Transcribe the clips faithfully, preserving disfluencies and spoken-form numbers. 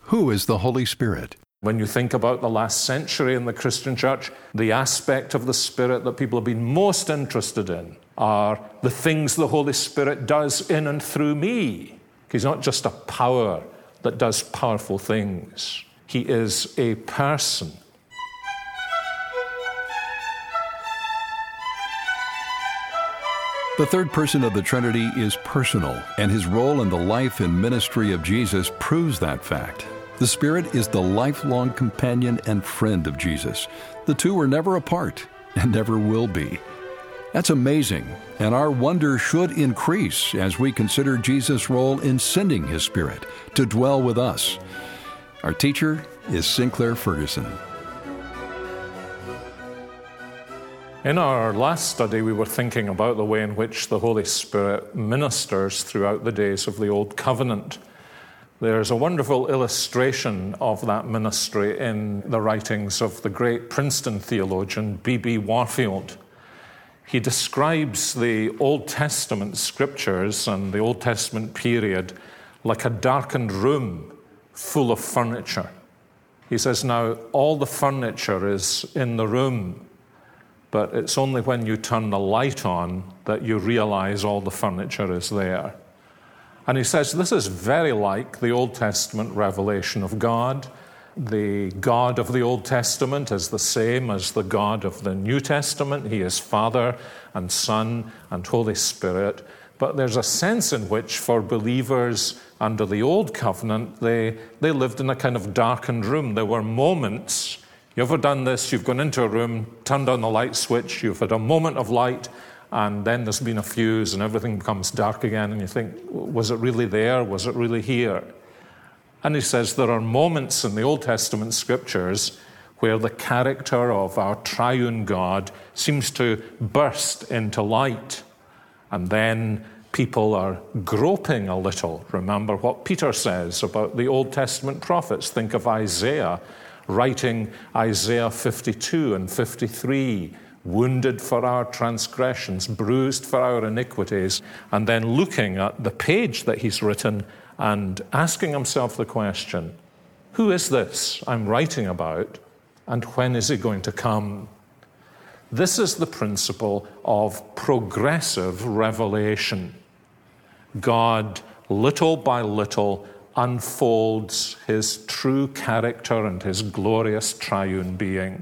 Who is the Holy Spirit? When you think about the last century in the Christian church, the aspect of the Spirit that people have been most interested in are the things the Holy Spirit does in and through me. He's not just a power that does powerful things. He is a person. The third person of the Trinity is personal, and his role in the life and ministry of Jesus proves that fact. The Spirit is the lifelong companion and friend of Jesus. The two were never apart and never will be. That's amazing, and our wonder should increase as we consider Jesus' role in sending his Spirit to dwell with us. Our teacher is Sinclair Ferguson. In our last study, we were thinking about the way in which the Holy Spirit ministers throughout the days of the Old Covenant. There's a wonderful illustration of that ministry in the writings of the great Princeton theologian B B Warfield. He describes the Old Testament scriptures and the Old Testament period like a darkened room full of furniture. He says, now, all the furniture is in the room, but it's only when you turn the light on that you realize all the furniture is there. And he says this is very like the Old Testament revelation of God. The God of the Old Testament is the same as the God of the New Testament. He is Father and Son and Holy Spirit. But there's a sense in which for believers under the Old Covenant, they, they lived in a kind of darkened room. There were moments. You ever done this? You've gone into a room, turned on the light switch, you've had a moment of light, and then there's been a fuse and everything becomes dark again, and you think, was it really there? Was it really here? And he says there are moments in the Old Testament scriptures where the character of our triune God seems to burst into light. And then people are groping a little. Remember what Peter says about the Old Testament prophets. Think of Isaiah writing Isaiah fifty-two and fifty-three, wounded for our transgressions, bruised for our iniquities, and then looking at the page that he's written and asking himself the question, who is this I'm writing about, and when is he going to come? This is the principle of progressive revelation. God, little by little, unfolds his true character and his glorious triune being.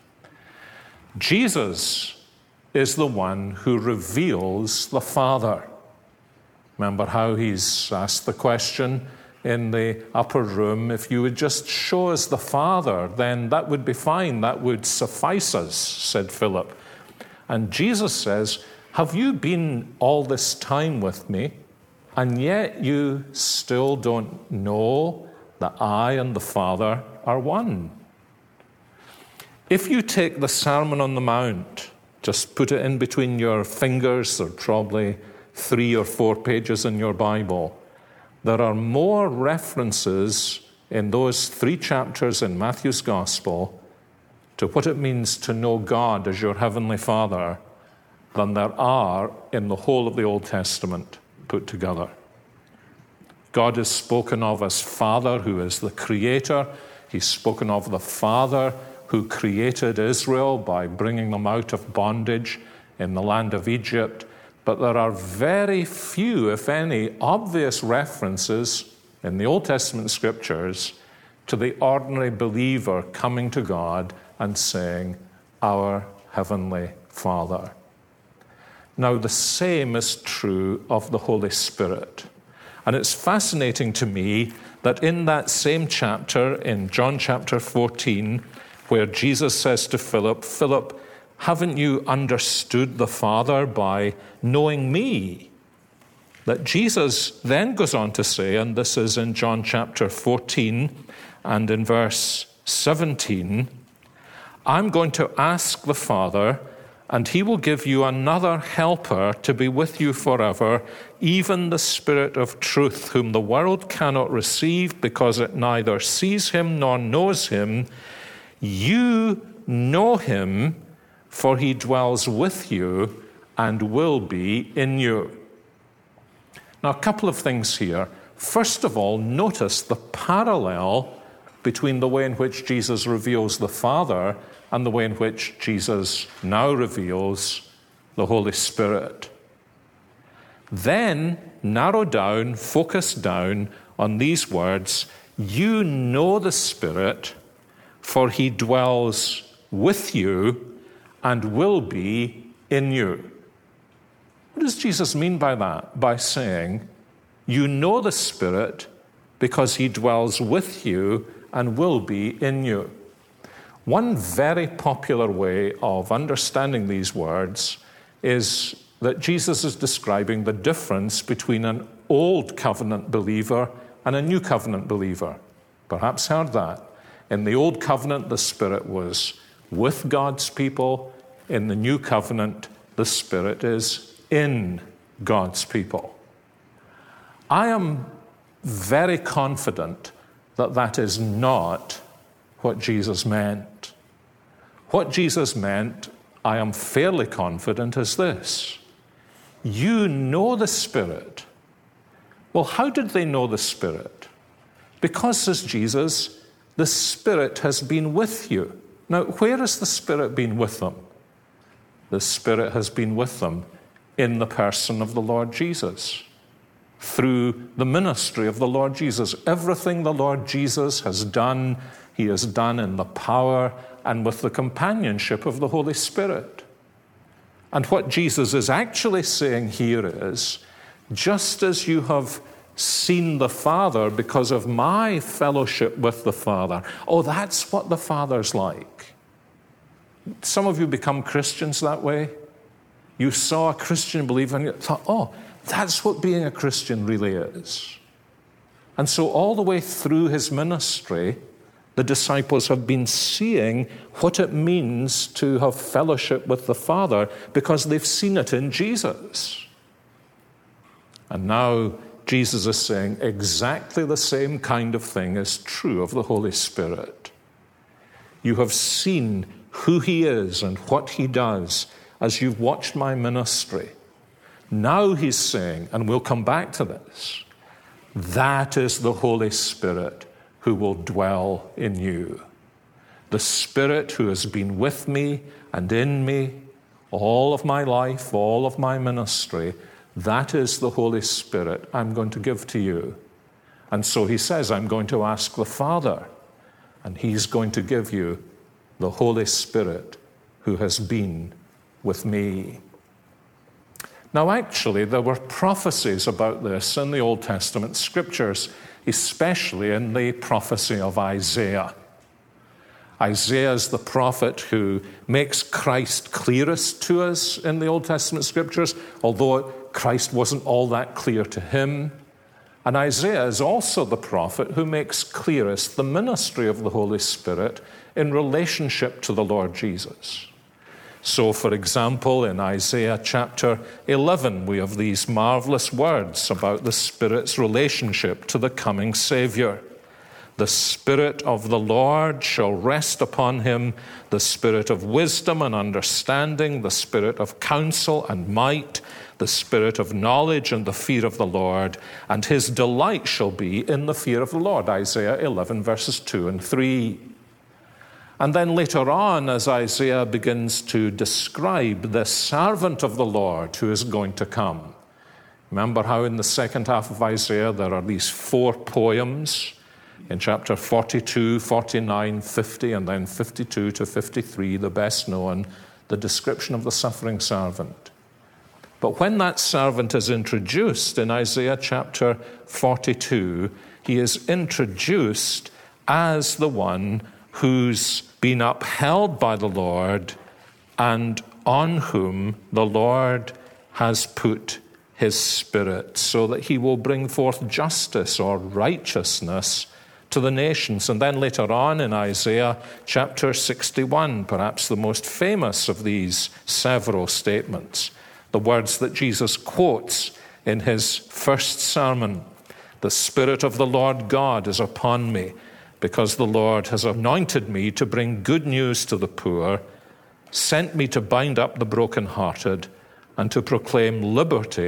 Jesus is the one who reveals the Father. Remember how he's asked the question in the upper room, if you would just show us the Father, then that would be fine, that would suffice us, said Philip. And Jesus says, have you been all this time with me, and yet you still don't know that I and the Father are one? If you take the Sermon on the Mount, just put it in between your fingers, there are probably three or four pages in your Bible, there are more references in those three chapters in Matthew's Gospel to what it means to know God as your Heavenly Father than there are in the whole of the Old Testament put together. God is spoken of as Father, who is the Creator. He's spoken of the Father who created Israel by bringing them out of bondage in the land of Egypt. But there are very few, if any, obvious references in the Old Testament scriptures to the ordinary believer coming to God and saying, our Heavenly Father. Now, the same is true of the Holy Spirit. And it's fascinating to me that in that same chapter, in John chapter fourteen, where Jesus says to Philip, Philip, haven't you understood the Father by knowing me? That Jesus then goes on to say, and this is in John chapter fourteen and in verse seventeen, I'm going to ask the Father, and he will give you another helper to be with you forever, even the Spirit of truth, whom the world cannot receive because it neither sees him nor knows him. You know him, for he dwells with you and will be in you. Now, a couple of things here. First of all, notice the parallel between the way in which Jesus reveals the Father and the way in which Jesus now reveals the Holy Spirit. Then narrow down, focus down on these words, you know the Spirit, for he dwells with you and will be in you. What does Jesus mean by that? By saying, you know the Spirit because he dwells with you and will be in you. One very popular way of understanding these words is that Jesus is describing the difference between an old covenant believer and a new covenant believer. Perhaps heard that. In the old covenant, the Spirit was with God's people. In the new covenant, the Spirit is in God's people. I am very confident that that is not what Jesus meant. What Jesus meant, I am fairly confident, is this. You know the Spirit. Well, how did they know the Spirit? Because, says Jesus, the Spirit has been with you. Now, where has the Spirit been with them? The Spirit has been with them in the person of the Lord Jesus, through the ministry of the Lord Jesus. Everything the Lord Jesus has done, he has done in the power and with the companionship of the Holy Spirit. And what Jesus is actually saying here is, just as you have seen the Father because of my fellowship with the Father, oh, that's what the Father's like. Some of you become Christians that way. You saw a Christian believer and you thought, oh, that's what being a Christian really is. And so all the way through his ministry, the disciples have been seeing what it means to have fellowship with the Father because they've seen it in Jesus. And now Jesus is saying exactly the same kind of thing is true of the Holy Spirit. You have seen who he is and what he does as you've watched my ministry. Now he's saying, and we'll come back to this, that is the Holy Spirit who will dwell in you. The Spirit who has been with me and in me all of my life, all of my ministry, that is the Holy Spirit I'm going to give to you. And so he says, I'm going to ask the Father, and he's going to give you the Holy Spirit who has been with me. Now, actually, there were prophecies about this in the Old Testament scriptures, especially in the prophecy of Isaiah. Isaiah is the prophet who makes Christ clearest to us in the Old Testament scriptures, although Christ wasn't all that clear to him. And Isaiah is also the prophet who makes clearest the ministry of the Holy Spirit in relationship to the Lord Jesus. So, for example, in Isaiah chapter eleven, we have these marvelous words about the Spirit's relationship to the coming Savior. The Spirit of the Lord shall rest upon him, the Spirit of wisdom and understanding, the Spirit of counsel and might, the Spirit of knowledge and the fear of the Lord, and his delight shall be in the fear of the Lord. Isaiah eleven, verses two and three. And then later on, as Isaiah begins to describe the servant of the Lord who is going to come. Remember how in the second half of Isaiah there are these four poems in chapter forty-two, forty-nine, fifty, and then fifty-two to fifty-three, the best known, the description of the suffering servant. But when that servant is introduced in Isaiah chapter forty-two, he is introduced as the one who's been upheld by the Lord and on whom the Lord has put his Spirit, so that he will bring forth justice or righteousness to the nations. And then later on in Isaiah chapter sixty-one, perhaps the most famous of these several statements, the words that Jesus quotes in his first sermon, "The Spirit of the Lord God is upon me, because the Lord has anointed me to bring good news to the poor, sent me to bind up the brokenhearted, and to proclaim liberty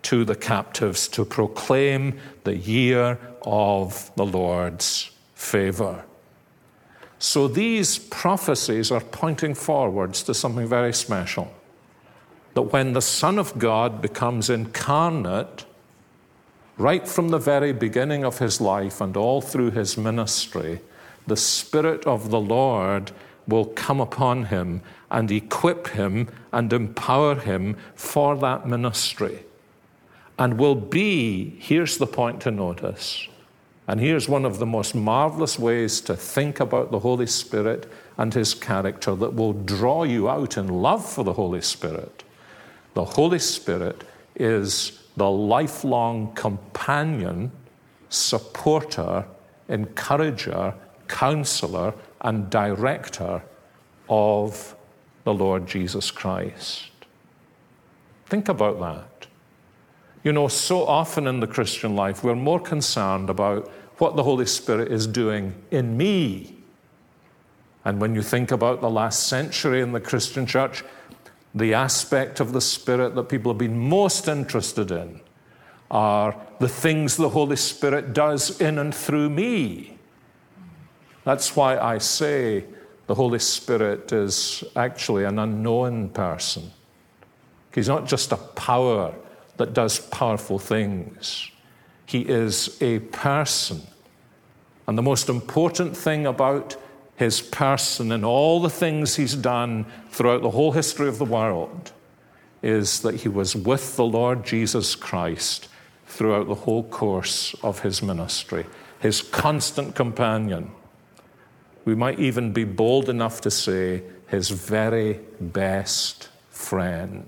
to the captives to proclaim the year of the Lord's favor. So these prophecies are pointing forwards to something very special. That when the Son of God becomes incarnate, right from the very beginning of his life and all through his ministry, the Spirit of the Lord will come upon him and equip him and empower him for that ministry. And will be, here's the point to notice, and here's one of the most marvelous ways to think about the Holy Spirit and his character that will draw you out in love for the Holy Spirit. The Holy Spirit is the lifelong companion, supporter, encourager, counselor, and director of the Lord Jesus Christ. Think about that. You know, so often in the Christian life, we're more concerned about what the Holy Spirit is doing in me. And when you think about the last century in the Christian church, the aspect of the Spirit that people have been most interested in are the things the Holy Spirit does in and through me. That's why I say the Holy Spirit is actually an unknown person. He's not just a power that does powerful things. He is a person. And the most important thing about his person and all the things he's done throughout the whole history of the world is that he was with the Lord Jesus Christ throughout the whole course of his ministry, his constant companion. We might even be bold enough to say his very best friend.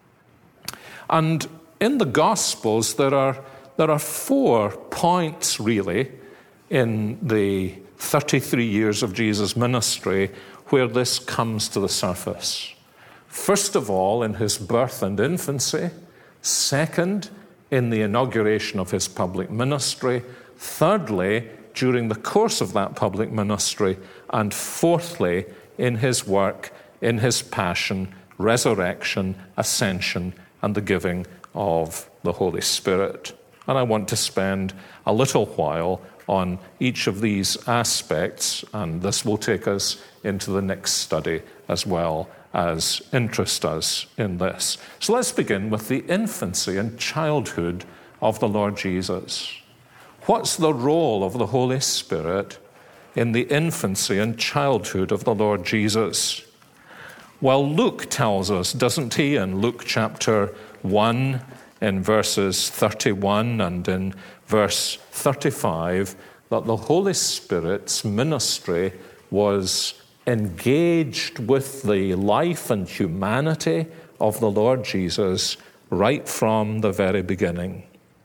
And in the Gospels, there are, there are four points, really, in the thirty-three years of Jesus' ministry where this comes to the surface. First of all, in his birth and infancy. Second, in the inauguration of his public ministry. Thirdly, during the course of that public ministry. And fourthly, in his work, in his passion, resurrection, ascension, and the giving of the Holy Spirit. And I want to spend a little while on each of these aspects, and this will take us into the next study as well as interest us in this. So let's begin with the infancy and childhood of the Lord Jesus. What's the role of the Holy Spirit in the infancy and childhood of the Lord Jesus? Well, Luke tells us, doesn't he, in Luke chapter one, in verses thirty-one and in verse thirty-five, that the Holy Spirit's ministry was engaged with the life and humanity of the Lord Jesus right from the very beginning.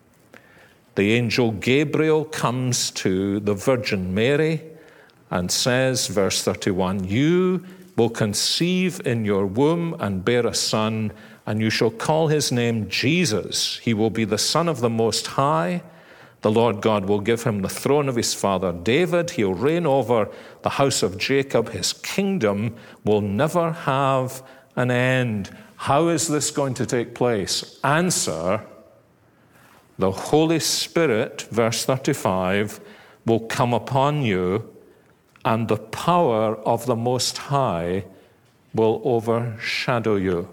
The angel Gabriel comes to the Virgin Mary and says, verse thirty-one, "You will conceive in your womb and bear a son, and you shall call his name Jesus. He will be the Son of the Most High. The Lord God will give him the throne of his father David. He'll reign over the house of Jacob. His kingdom will never have an end." How is this going to take place? Answer: the Holy Spirit, verse thirty-five, will come upon you, and the power of the Most High will overshadow you.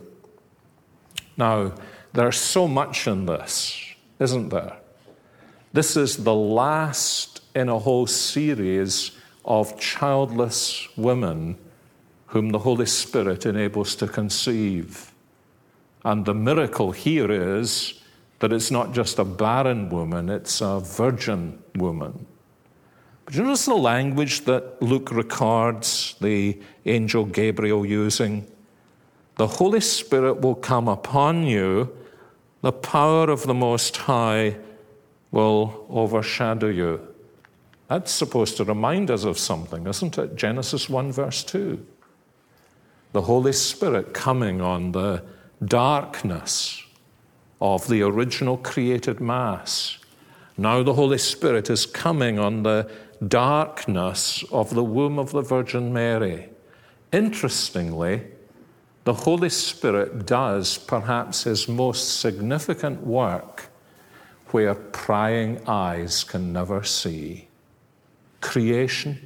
Now, there's so much in this, isn't there? This is the last in a whole series of childless women whom the Holy Spirit enables to conceive. And the miracle here is that it's not just a barren woman, it's a virgin woman. But you notice the language that Luke records the angel Gabriel using? The Holy Spirit will come upon you, the power of the Most High will overshadow you. That's supposed to remind us of something, isn't it? Genesis one, verse two. The Holy Spirit coming on the darkness of the original created mass. Now the Holy Spirit is coming on the darkness of the womb of the Virgin Mary. Interestingly, the the Holy Spirit does perhaps his most significant work where prying eyes can never see. Creation,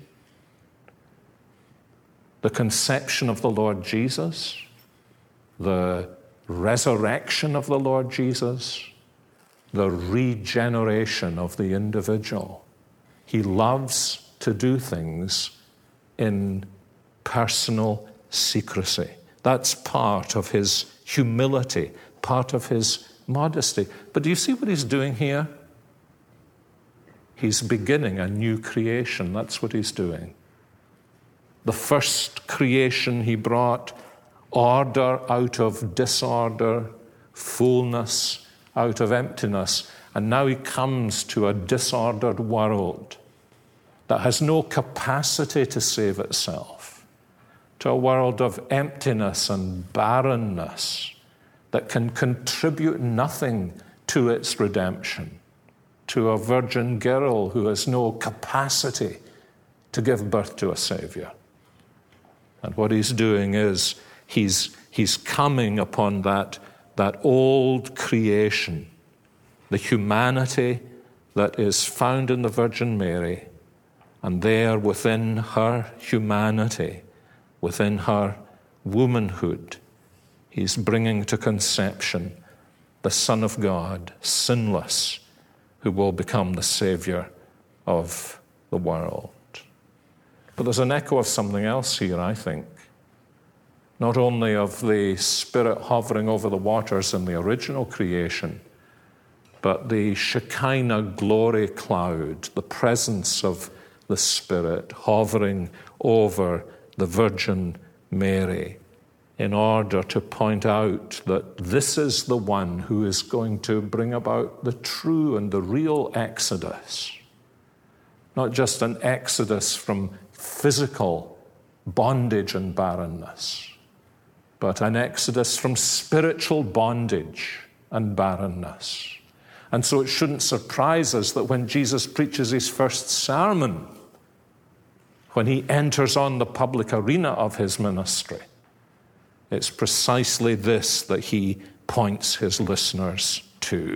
the conception of the Lord Jesus, the resurrection of the Lord Jesus, the regeneration of the individual. He loves to do things in personal secrecy. That's part of his humility, part of his modesty. But do you see what he's doing here? He's beginning a new creation. That's what he's doing. The first creation he brought order out of disorder, fullness out of emptiness. And now he comes to a disordered world that has no capacity to save itself, to a world of emptiness and barrenness that can contribute nothing to its redemption, to a virgin girl who has no capacity to give birth to a Savior. And what he's doing is he's, he's coming upon that, that old creation, the humanity that is found in the Virgin Mary, and there within her humanity, within her womanhood, he's bringing to conception the Son of God, sinless, who will become the Savior of the world. But there's an echo of something else here, I think. Not only of the Spirit hovering over the waters in the original creation, but the Shekinah glory cloud, the presence of the Spirit hovering over the Virgin Mary, in order to point out that this is the one who is going to bring about the true and the real exodus. Not just an exodus from physical bondage and barrenness, but an exodus from spiritual bondage and barrenness. And so it shouldn't surprise us that when Jesus preaches his first sermon, when he enters on the public arena of his ministry, it's precisely this that he points his listeners to.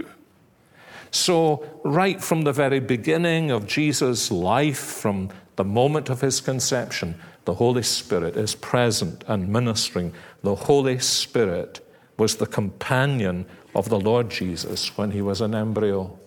So, right from the very beginning of Jesus' life, from the moment of his conception, the Holy Spirit is present and ministering. The Holy Spirit was the companion of the Lord Jesus when he was an embryo.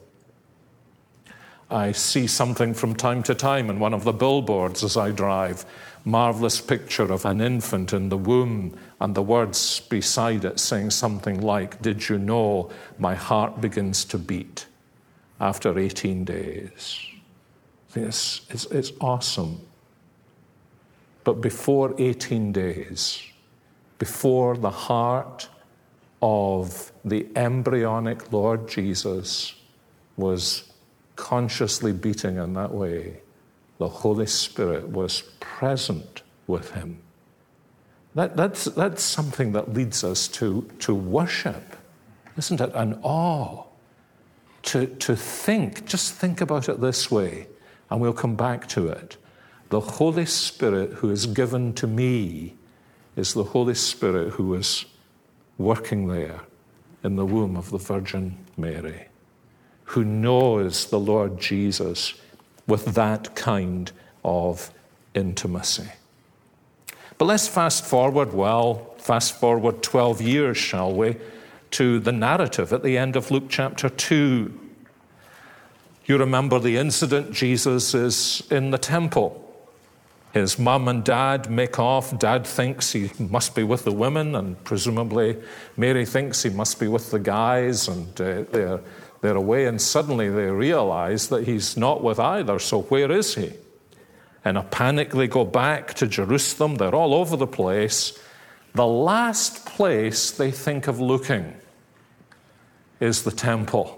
I see something from time to time in one of the billboards as I drive, marvelous picture of an infant in the womb, and the words beside it saying something like, "Did you know my heart begins to beat after eighteen days?" This is it's awesome. But before eighteen days, before the heart of the embryonic Lord Jesus was consciously beating in that way, the Holy Spirit was present with him. That, that's, that's something that leads us to, to worship, isn't it? An awe. To, to think, just think about it this way, and we'll come back to it. The Holy Spirit who is given to me is the Holy Spirit who is working there in the womb of the Virgin Mary, who knows the Lord Jesus with that kind of intimacy. But let's fast forward, well, fast forward twelve years, shall we, to the narrative at the end of Luke chapter two. You remember the incident. Jesus is in the temple. His mum and dad make off. Dad thinks he must be with the women, and presumably Mary thinks he must be with the guys, and uh, they're, they're away, and suddenly they realize that he's not with either, so where is he? In a panic, they go back to Jerusalem. They're all over the place. The last place they think of looking is the temple.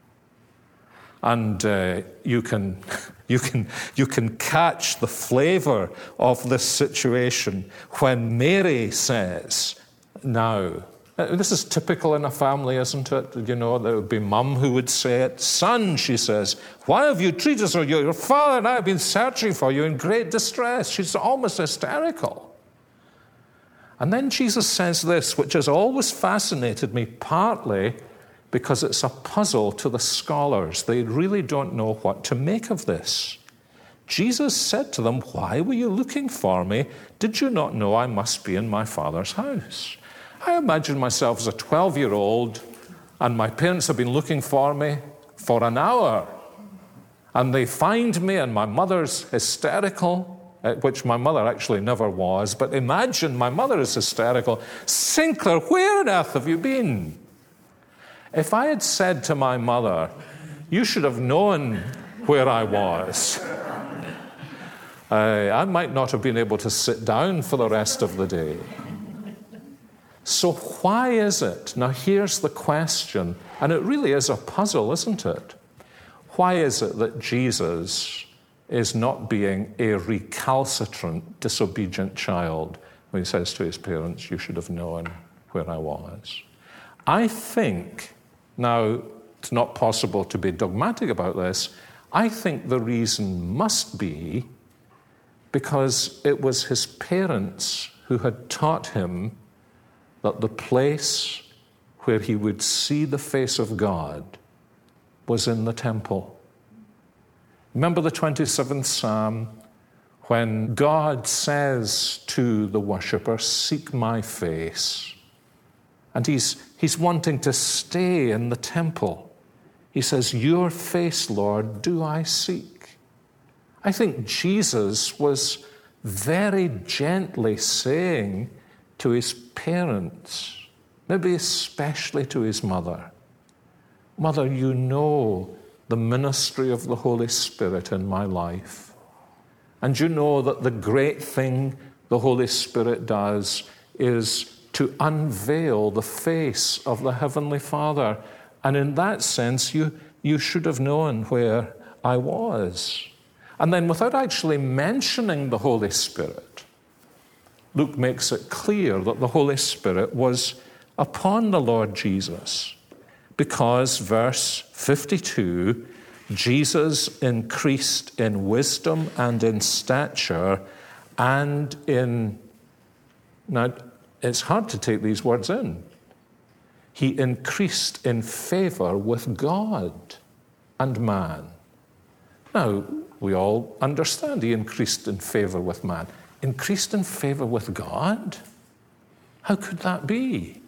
And uh, you can you can you can catch the flavor of this situation when Mary says, "Now," this is typical in a family, isn't it? You know, there would be mum who would say it. "Son," she says, "why have you treated us so? Your father and I have been searching for you in great distress." She's almost hysterical. And then Jesus says this, which has always fascinated me, partly because it's a puzzle to the scholars. They really don't know what to make of this. Jesus said to them, "Why were you looking for me? Did you not know I must be in my Father's house?" I imagine myself as a twelve-year-old, and my parents have been looking for me for an hour. And they find me, and my mother's hysterical, which my mother actually never was, but imagine my mother is hysterical. "Sinclair, where on earth have you been?" If I had said to my mother, "You should have known where I was," uh, I might not have been able to sit down for the rest of the day. So why is it? Now here's the question, and it really is a puzzle, isn't it? Why is it that Jesus is not being a recalcitrant, disobedient child when he says to his parents, "You should have known where I was"? I think, now it's not possible to be dogmatic about this, I think the reason must be because it was his parents who had taught him that the place where he would see the face of God was in the temple. Remember the twenty-seventh Psalm, when God says to the worshipper, "Seek my face." And he's, he's wanting to stay in the temple. He says, "Your face, Lord, do I seek." I think Jesus was very gently saying to his parents, maybe especially to his mother, "Mother, you know the ministry of the Holy Spirit in my life. And you know that the great thing the Holy Spirit does is to unveil the face of the Heavenly Father. And in that sense, you, you should have known where I was." And then without actually mentioning the Holy Spirit, Luke makes it clear that the Holy Spirit was upon the Lord Jesus because, verse fifty-two, Jesus increased in wisdom and in stature and in... Now, it's hard to take these words in. He increased in favor with God and man. Now, we all understand he increased in favor with man. Increased in favor with God? How could that be?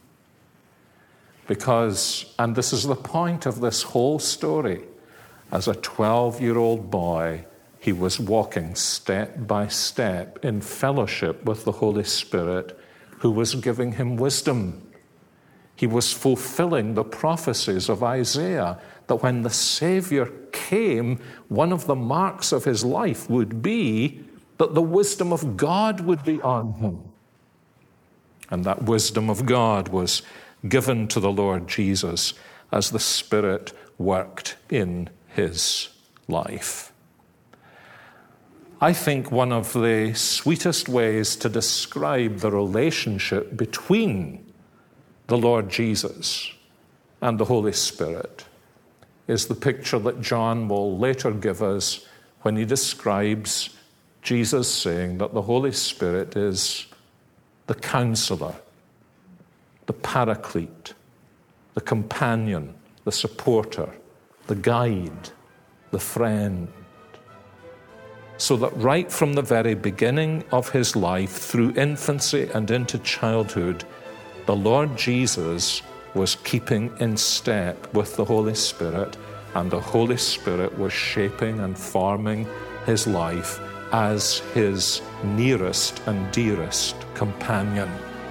Because, and this is the point of this whole story, as a twelve-year-old boy, he was walking step by step in fellowship with the Holy Spirit, who was giving him wisdom. He was fulfilling the prophecies of Isaiah that when the Savior came, one of the marks of his life would be that the wisdom of God would be on him. And that wisdom of God was given to the Lord Jesus as the Spirit worked in his life. I think one of the sweetest ways to describe the relationship between the Lord Jesus and the Holy Spirit is the picture that John will later give us when he describes Jesus saying that the Holy Spirit is the counselor, the paraclete, the companion, the supporter, the guide, the friend. So that right from the very beginning of his life, through infancy and into childhood, the Lord Jesus was keeping in step with the Holy Spirit, and the Holy Spirit was shaping and forming his life as his nearest and dearest companion.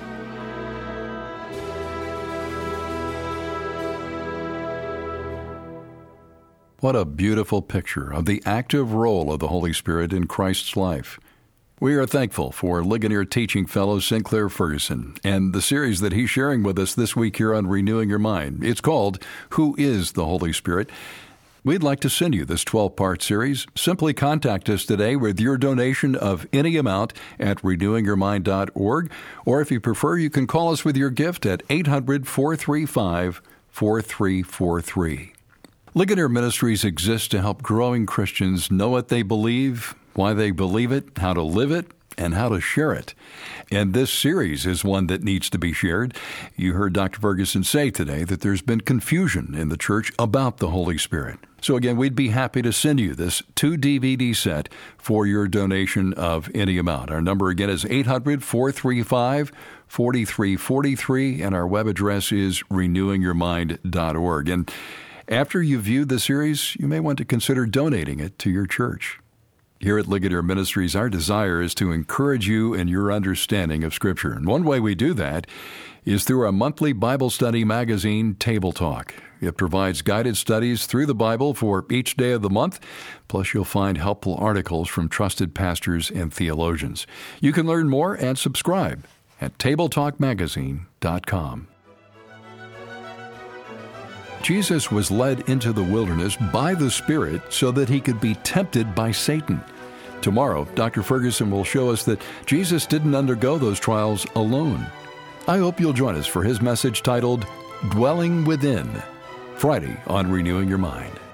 What a beautiful picture of the active role of the Holy Spirit in Christ's life. We are thankful for Ligonier Teaching Fellow Sinclair Ferguson and the series that he's sharing with us this week here on Renewing Your Mind. It's called Who is the Holy Spirit? We'd like to send you this twelve-part series. Simply contact us today with your donation of any amount at renewing your mind dot org, or if you prefer, you can call us with your gift at eight hundred, four three five, four three four three. Ligonier Ministries exists to help growing Christians know what they believe, why they believe it, how to live it, and how to share it. And this series is one that needs to be shared. You heard Doctor Ferguson say today that there's been confusion in the church about the Holy Spirit. So again, we'd be happy to send you this two D V D set for your donation of any amount. Our number again is eight hundred, four three five, four three four three, and our web address is renewing your mind dot org. And after you've viewed the series, you may want to consider donating it to your church. Here at Ligonier Ministries, our desire is to encourage you in your understanding of Scripture. And one way we do that is through our monthly Bible study magazine, Table Talk. It provides guided studies through the Bible for each day of the month. Plus, you'll find helpful articles from trusted pastors and theologians. You can learn more and subscribe at table talk magazine dot com. Jesus was led into the wilderness by the Spirit so that he could be tempted by Satan. Tomorrow, Doctor Ferguson will show us that Jesus didn't undergo those trials alone. I hope you'll join us for his message titled, Dwelling Within, Friday on Renewing Your Mind.